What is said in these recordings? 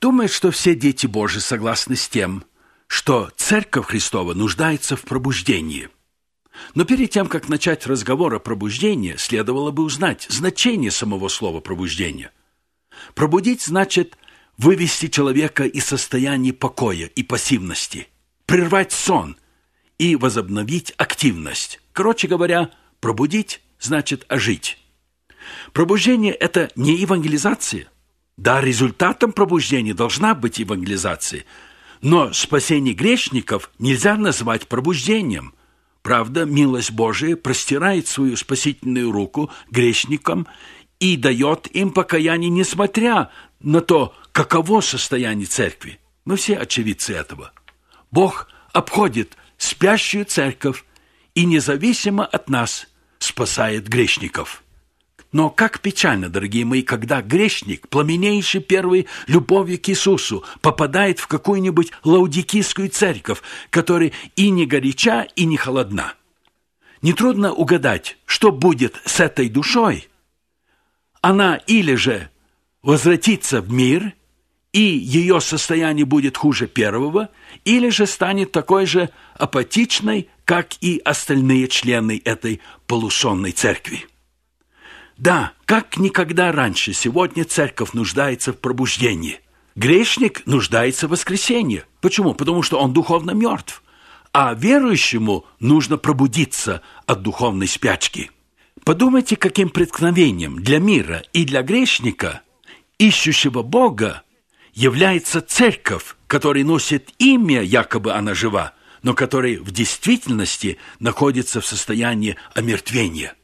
Думаю, что все дети Божии согласны с тем, что Церковь Христова нуждается в пробуждении. Но перед тем, как начать разговор о пробуждении, следовало бы узнать значение самого слова «пробуждение». Пробудить значит вывести человека из состояния покоя и пассивности, прервать сон и возобновить активность. Короче говоря, пробудить значит ожить. Пробуждение – это не евангелизация. Да, результатом пробуждения должна быть евангелизация, но спасение грешников нельзя назвать пробуждением. Правда, милость Божия простирает свою спасительную руку грешникам и дает им покаяние, несмотря на то, каково состояние церкви. Мы все очевидцы этого. Бог обходит спящую церковь и независимо от нас спасает грешников. Но как печально, дорогие мои, когда грешник, пламенейший первой любовью к Иисусу, попадает в какую-нибудь лаудикийскую церковь, которая и не горяча, и не холодна. Нетрудно угадать, что будет с этой душой. Она или же возвратится в мир, и ее состояние будет хуже первого, или же станет такой же апатичной, как и остальные члены этой полусонной церкви. Да, как никогда раньше, сегодня церковь нуждается в пробуждении. Грешник нуждается в воскресении. Почему? Потому что он духовно мертв. А верующему нужно пробудиться от духовной спячки. Подумайте, каким преткновением для мира и для грешника, ищущего Бога, является церковь, которая носит имя, якобы она жива, но которая в действительности находится в состоянии омертвения.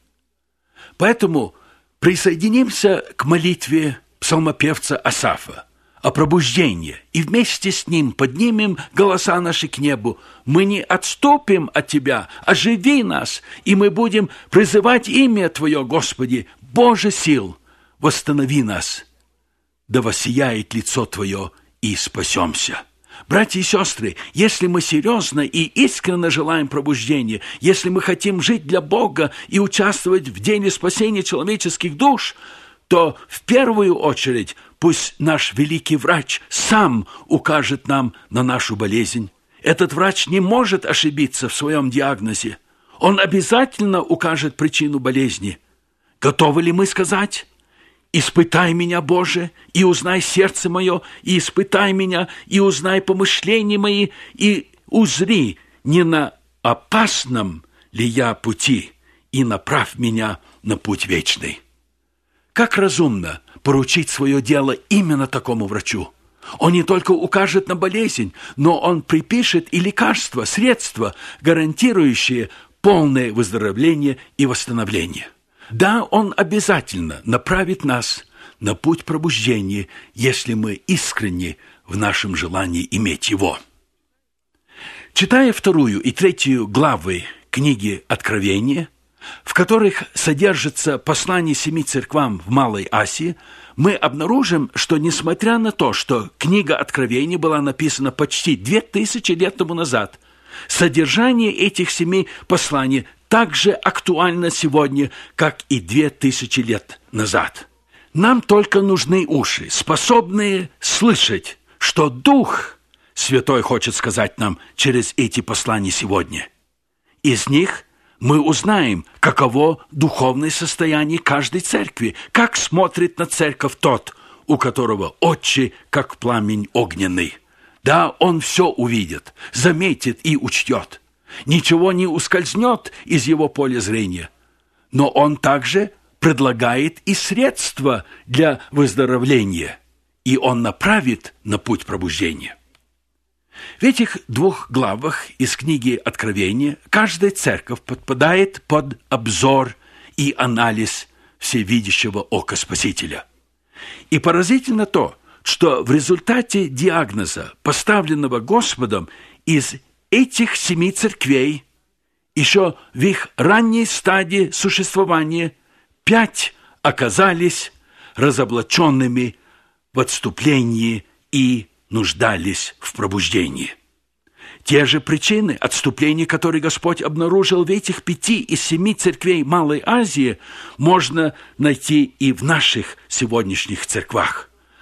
Поэтому присоединимся к молитве псалмопевца Асафа о пробуждении и вместе с ним поднимем голоса наши к небу. Мы не отступим от Тебя, оживи нас, и мы будем призывать имя Твое, Господи, Боже сил, восстанови нас, да воссияет лицо Твое, и спасемся. Братья и сестры, если мы серьезно и искренне желаем пробуждения, если мы хотим жить для Бога и участвовать в деле спасения человеческих душ, то в первую очередь пусть наш великий врач сам укажет нам на нашу болезнь. Этот врач не может ошибиться в своем диагнозе. Он обязательно укажет причину болезни. Готовы ли мы сказать: «Испытай меня, Боже, и узнай сердце мое, и испытай меня, и узнай помышления мои, и узри, не на опасном ли я пути, и направь меня на путь вечный». Как разумно поручить свое дело именно такому врачу. Он не только укажет на болезнь, но он припишет и лекарства, средства, гарантирующие полное выздоровление и восстановление. Да, он обязательно направит нас на путь пробуждения, если мы искренни в нашем желании иметь его. Читая 2 и 3 главы книги Откровения, в которых содержится послание 7 церквам в Малой Асии, мы обнаружим, что несмотря на то, что книга Откровения была написана почти 2000 лет тому назад, содержание этих 7 посланий так же актуально сегодня, как и 2000 лет назад. Нам только нужны уши, способные слышать, что Дух Святой хочет сказать нам через эти послания сегодня. Из них мы узнаем, каково духовное состояние каждой церкви, как смотрит на церковь тот, у которого очи, как пламень огненный. Да, он все увидит, заметит и учтет. Ничего не ускользнет из его поля зрения. Но он также предлагает и средства для выздоровления, и он направит на путь пробуждения. В этих 2 главах из книги Откровения каждая церковь подпадает под обзор и анализ всевидящего ока Спасителя. И поразительно то, что в результате диагноза, поставленного Господом, из этих 7 церквей, еще в их ранней стадии существования, 5 оказались разоблаченными в отступлении и нуждались в пробуждении. Те же причины отступления, которые Господь обнаружил в этих 5 из 7 церквей Малой Азии, можно найти и в наших сегодняшних церквах.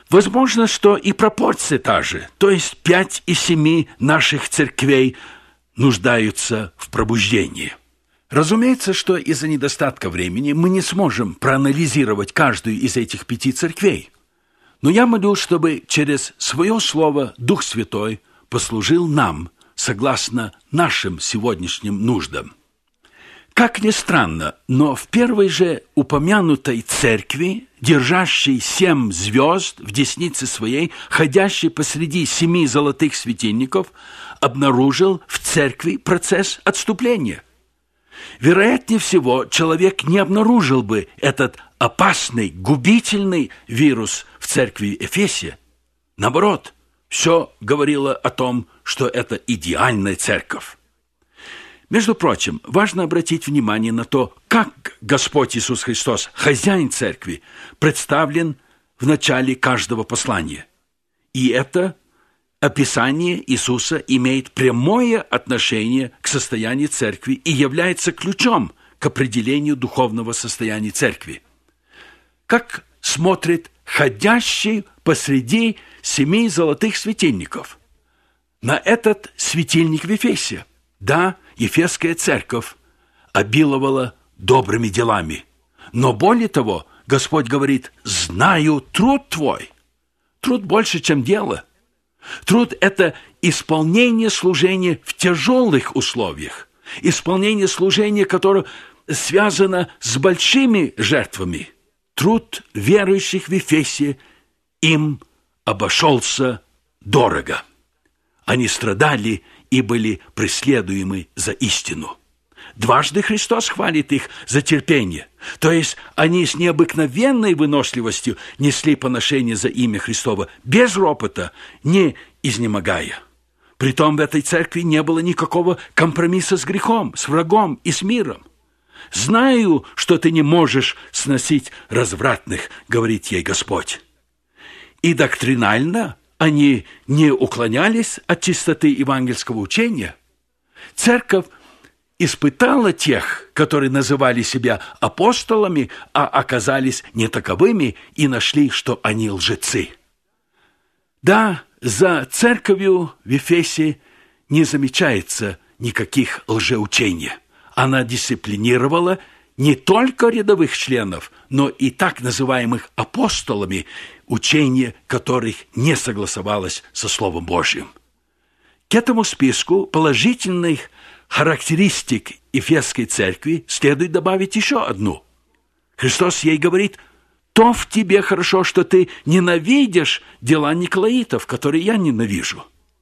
Возможно, что и пропорция та же, то есть 5 из 7 наших церквей нуждаются в пробуждении. Разумеется, что из-за недостатка времени мы не сможем проанализировать каждую из этих 5 церквей. Но я молю, чтобы через свое слово Дух Святой послужил нам, согласно нашим сегодняшним нуждам. Как ни странно, но в первой же упомянутой церкви, держащей 7 звезд в деснице своей, ходящей посреди 7 золотых светильников, обнаружил в церкви процесс отступления. Вероятнее всего, человек не обнаружил бы этот опасный, губительный вирус в церкви Эфесия. Наоборот, все говорило о том, что это идеальная церковь. Между прочим, важно обратить внимание на то, как Господь Иисус Христос, хозяин церкви, представлен в начале каждого послания. И это описание Иисуса имеет прямое отношение к состоянию церкви и является ключом к определению духовного состояния церкви. Как смотрит ходящий посреди 7 золотых светильников на этот светильник в Эфесе? Да, Ефесская церковь обиловала добрыми делами. Но более того, Господь говорит: «Знаю труд твой». Труд больше, чем дело. Труд – это исполнение служения в тяжелых условиях. Исполнение служения, которое связано с большими жертвами. Труд верующих в Ефесе им обошелся дорого. Они страдали и были преследуемы за истину. Дважды Христос хвалит их за терпение. То есть они с необыкновенной выносливостью несли поношение за имя Христово, без ропота, не изнемогая. Притом в этой церкви не было никакого компромисса с грехом, с врагом и с миром. «Знаю, что ты не можешь сносить развратных», — говорит ей Господь. И доктринально они не уклонялись от чистоты евангельского учения. Церковь испытала тех, которые называли себя апостолами, а оказались не таковыми, и нашли, что они лжецы. Да, за церковью в Эфесе не замечается никаких лжеучений. Она дисциплинировала не только рядовых членов, но и так называемых апостолами, учение которых не согласовалось со Словом Божьим. К этому списку положительных характеристик Ефесской церкви следует добавить еще одну. Христос ей говорит: «То в тебе хорошо, что ты ненавидишь дела николаитов, которые я ненавижу».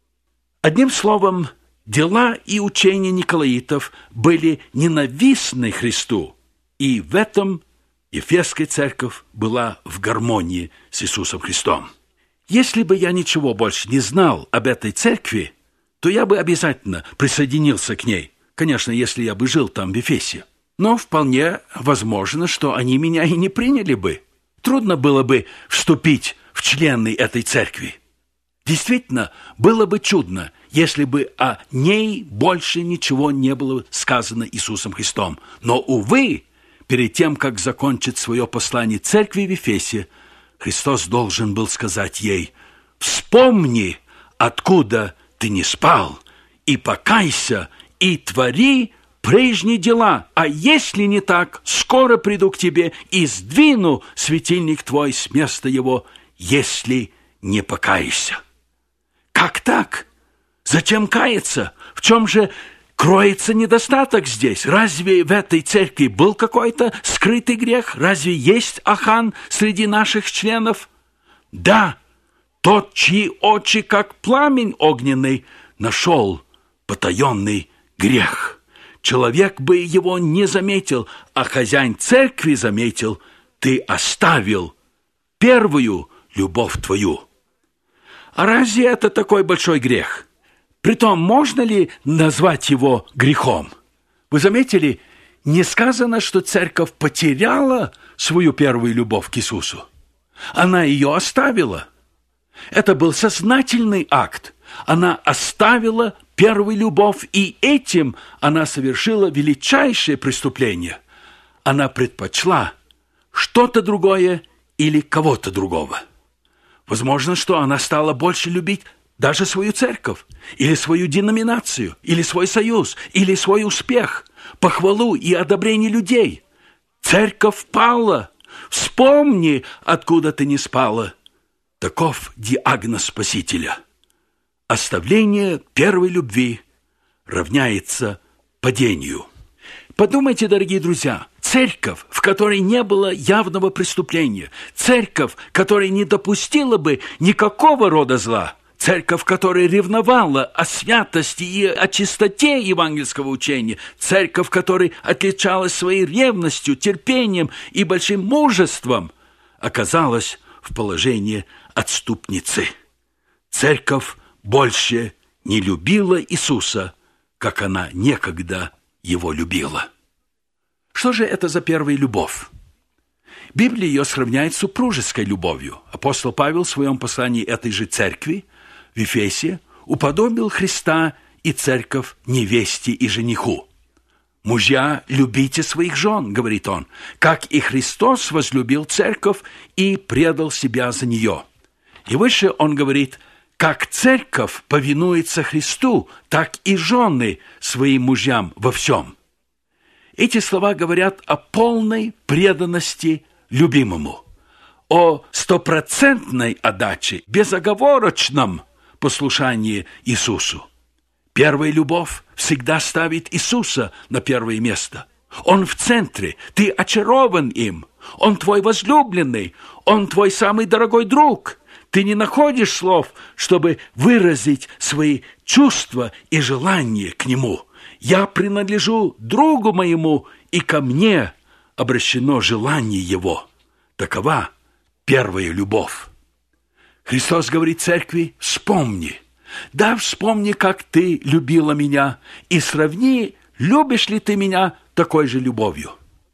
Одним словом, дела и учения николаитов были ненавистны Христу, и в этом Ефесская церковь была в гармонии с Иисусом Христом. Если бы я ничего больше не знал об этой церкви, то я бы обязательно присоединился к ней, конечно, если я бы жил там в Эфесе. Но вполне возможно, что они меня и не приняли бы. Трудно было бы вступить в члены этой церкви. Действительно, было бы чудно, если бы о ней больше ничего не было сказано Иисусом Христом. Но, увы, перед тем, как закончить свое послание церкви в Эфесе, Христос должен был сказать ей: «Вспомни, откуда ты не спал, и покайся, и твори прежние дела, а если не так, скоро приду к тебе и сдвину светильник твой с места его, если не покаешься». Как так? Зачем каяться? В чем же кроется недостаток здесь? Разве в этой церкви был какой-то скрытый грех? Разве есть Ахан среди наших членов? Да, тот, чьи очи, как пламень огненный, нашел потаенный грех. Человек бы его не заметил, а хозяин церкви заметил: ты оставил первую любовь твою. А разве это такой большой грех? Притом, можно ли назвать его грехом? Вы заметили, не сказано, что церковь потеряла свою первую любовь к Иисусу. Она ее оставила. Это был сознательный акт. Она оставила первую любовь, и этим она совершила величайшее преступление. Она предпочла что-то другое или кого-то другого. Возможно, что она стала больше любить даже свою церковь, или свою деноминацию, или свой союз, или свой успех, похвалу и одобрение людей. Церковь пала. Вспомни, откуда ты не спала. Таков диагноз Спасителя. Оставление первой любви равняется падению. Подумайте, дорогие друзья, церковь, в которой не было явного преступления, церковь, которая не допустила бы никакого рода зла, церковь, которая ревновала о святости и о чистоте евангельского учения, церковь, которая отличалась своей ревностью, терпением и большим мужеством, оказалась в положении отступницы. Церковь больше не любила Иисуса, как она некогда его любила. Что же это за первая любовь? Библия ее сравняет с супружеской любовью. Апостол Павел в своем послании этой же церкви в Ефесе уподобил Христа и церковь невесте и жениху. «Мужья, любите своих жен, — говорит он, — как и Христос возлюбил церковь и предал себя за нее». И выше он говорит: «Как церковь повинуется Христу, так и жены своим мужьям во всем». Эти слова говорят о полной преданности любимому, о стопроцентной отдаче, безоговорочном послушании Иисусу. Первая любовь всегда ставит Иисуса на первое место. Он в центре, ты очарован им, Он твой возлюбленный, Он твой самый дорогой друг. Ты не находишь слов, чтобы выразить свои чувства и желания к Нему. Я принадлежу другу моему, и ко мне обращено желание Его. Такова первая любовь. Христос говорит церкви: вспомни. Да, вспомни, как ты любила меня, и сравни, любишь ли ты меня такой же любовью.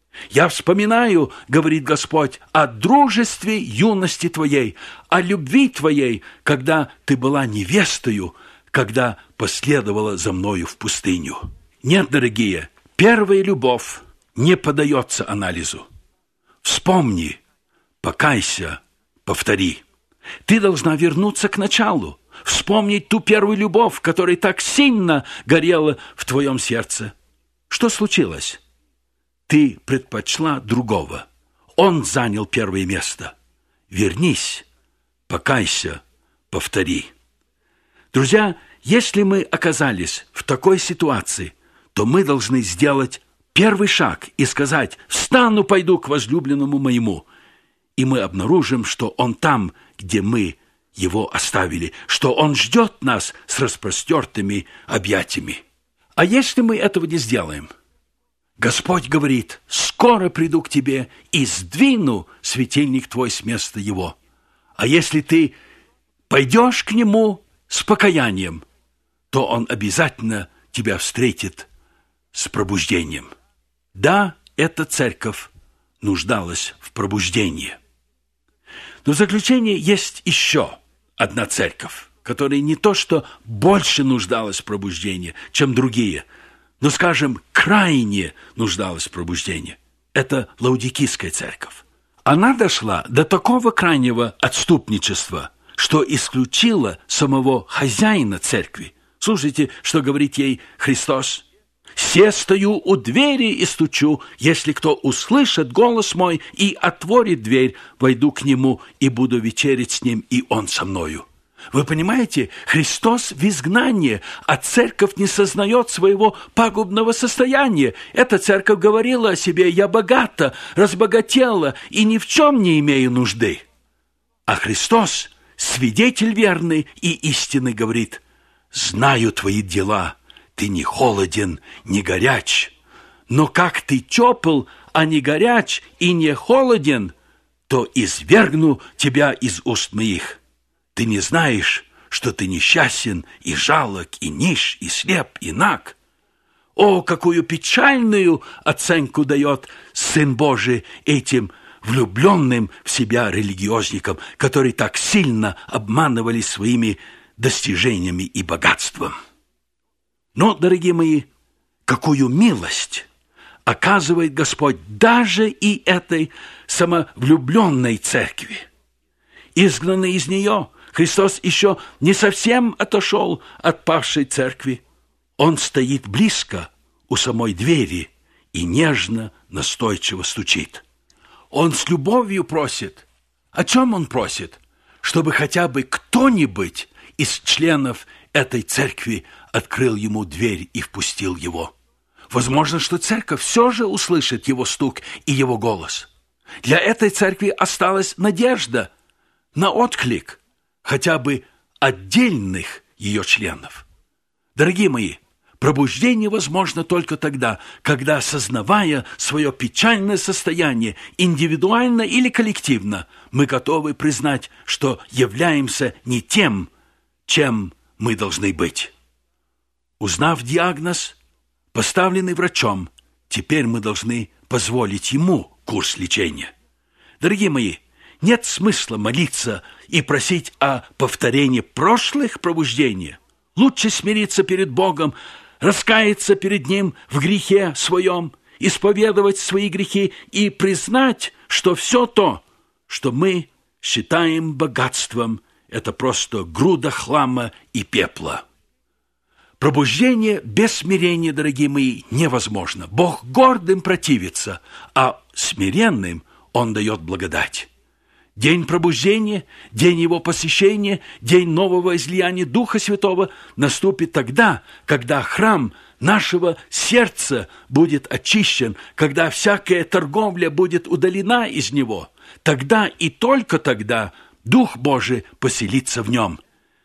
Я вспоминаю, говорит Господь, о дружестве юности твоей, о любви твоей, когда ты была невестою, когда последовала за мною в пустыню. Нет, дорогие, первая любовь не поддается анализу. Вспомни, покайся, повтори. Ты должна вернуться к началу, вспомнить ту первую любовь, которая так сильно горела в твоем сердце. Что случилось? Ты предпочла другого. Он занял первое место. Вернись, покайся, повтори. Друзья, если мы оказались в такой ситуации, то мы должны сделать первый шаг и сказать: «Встану, пойду к возлюбленному моему». И мы обнаружим, что он там, где мы его оставили, что он ждет нас с распростертыми объятиями. А если мы этого не сделаем? Господь говорит: «Скоро приду к тебе и сдвину светильник твой с места его». А если ты пойдешь к нему с покаянием, то он обязательно тебя встретит с пробуждением. Да, эта церковь нуждалась в пробуждении. Но в заключение есть еще одна церковь, которая не то что больше нуждалась в пробуждении, чем другие, но, скажем, крайне нуждалась в пробуждении. Это Лаодикийская церковь. Она дошла до такого крайнего отступничества, что исключила самого хозяина церкви. Слушайте, что говорит ей Христос: «Се стою у двери и стучу, если кто услышит голос мой и отворит дверь, войду к нему и буду вечерить с ним, и он со мною». Вы понимаете, Христос в изгнании, а церковь не сознает своего пагубного состояния. Эта церковь говорила о себе: «Я богата, разбогатела и ни в чем не имею нужды». А Христос, свидетель верный и истинный, говорит: «Знаю твои дела, ты не холоден, не горяч. Но как ты тепл, а не горяч и не холоден, то извергну тебя из уст моих. Ты не знаешь, что ты несчастен и жалок, и нищ, и слеп, и наг». О, какую печальную оценку дает Сын Божий этим влюбленным в себя религиозникам, которые так сильно обманывали своими достижениями и богатством. Но, дорогие мои, какую милость оказывает Господь даже и этой самовлюбленной церкви. изгнаны из нее. Христос еще не совсем отошел от павшей церкви. Он стоит близко у самой двери и нежно, настойчиво стучит. Он с любовью просит. О чем он просит? Чтобы хотя бы кто-нибудь из членов этой церкви открыл ему дверь и впустил его. Возможно, что церковь все же услышит его стук и его голос. Для этой церкви осталась надежда на отклик хотя бы отдельных ее членов. Дорогие мои, пробуждение возможно только тогда, когда, осознавая свое печальное состояние, индивидуально или коллективно, мы готовы признать, что являемся не тем, чем мы должны быть. Узнав диагноз, поставленный врачом, теперь мы должны позволить ему курс лечения. Дорогие мои, нет смысла молиться и просить о повторении прошлых пробуждений. Лучше смириться перед Богом, раскаяться перед Ним в грехе своем, исповедовать свои грехи и признать, что все то, что мы считаем богатством, это просто груда хлама и пепла. Пробуждение без смирения, дорогие мои, невозможно. Бог гордым противится, а смиренным Он дает благодать. День пробуждения, день Его посещения, день нового излияния Духа Святого наступит тогда, когда храм нашего сердца будет очищен, когда всякая торговля будет удалена из него. Тогда и только тогда Дух Божий поселится в нем.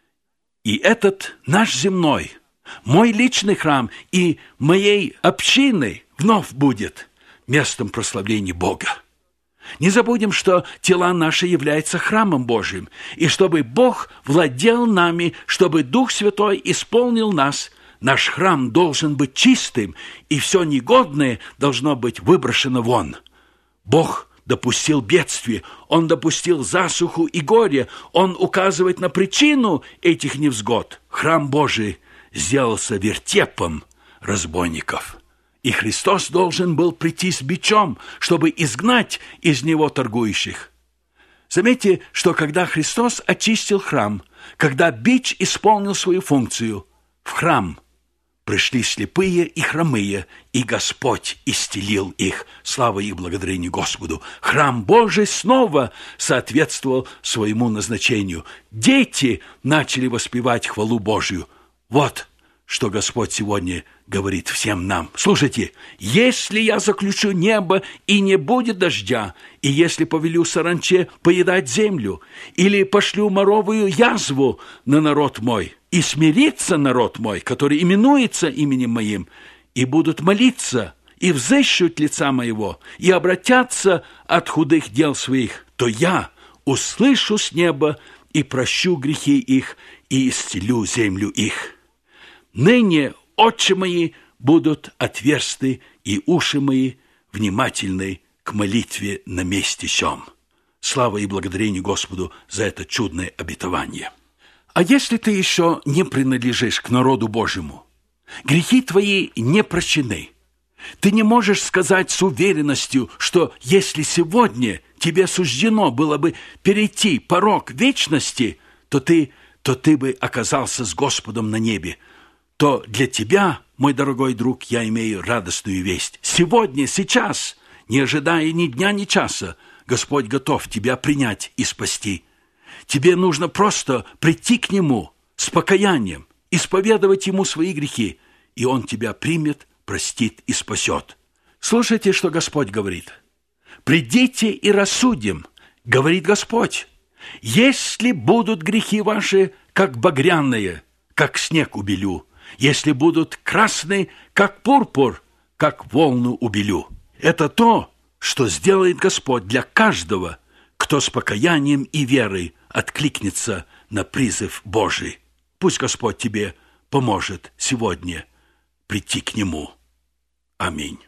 И этот наш земной, мой личный храм и моей общины вновь будет местом прославления Бога. Не забудем, что тела наши являются храмом Божьим, и чтобы Бог владел нами, чтобы Дух Святой исполнил нас, наш храм должен быть чистым, и все негодное должно быть выброшено вон. Бог допустил бедствие, Он допустил засуху и горе, Он указывает на причину этих невзгод. Храм Божий сделался вертепом разбойников. И Христос должен был прийти с бичом, чтобы изгнать из него торгующих. Заметьте, что когда Христос очистил храм, когда бич исполнил свою функцию, в храм пришли слепые и хромые, и Господь исцелил их. Слава и благодарение Господу. Храм Божий снова соответствовал своему назначению. Дети начали воспевать хвалу Божию. Вот что Господь сегодня говорит всем нам. Слушайте, если я заключу небо, и не будет дождя, и если повелю саранче поедать землю, или пошлю моровую язву на народ мой, и смирится народ мой, который именуется именем моим, и будут молиться, и взыщут лица моего, и обратятся от худых дел своих, то я услышу с неба и прощу грехи их, и исцелю землю их. Ныне очи мои будут отверсты, и уши мои внимательны к молитве на месте сём. Слава и благодарение Господу за это чудное обетование. А если ты еще не принадлежишь к народу Божьему, грехи твои не прощены, ты не можешь сказать с уверенностью, что если сегодня тебе суждено было бы перейти порог вечности, то ты бы оказался с Господом на небе, то для тебя, мой дорогой друг, я имею радостную весть. Сегодня, сейчас, не ожидая ни дня, ни часа, Господь готов тебя принять и спасти. Тебе нужно просто прийти к Нему с покаянием, исповедовать Ему свои грехи, и Он тебя примет, простит и спасет. Слушайте, что Господь говорит. «Придите и рассудим, — говорит Господь, — если будут грехи ваши, как багряные, как снег убелю, если будут красные, как пурпур, как волну убелю». Это то, что сделает Господь для каждого, кто с покаянием и верой откликнется на призыв Божий. Пусть Господь тебе поможет сегодня прийти к Нему. Аминь.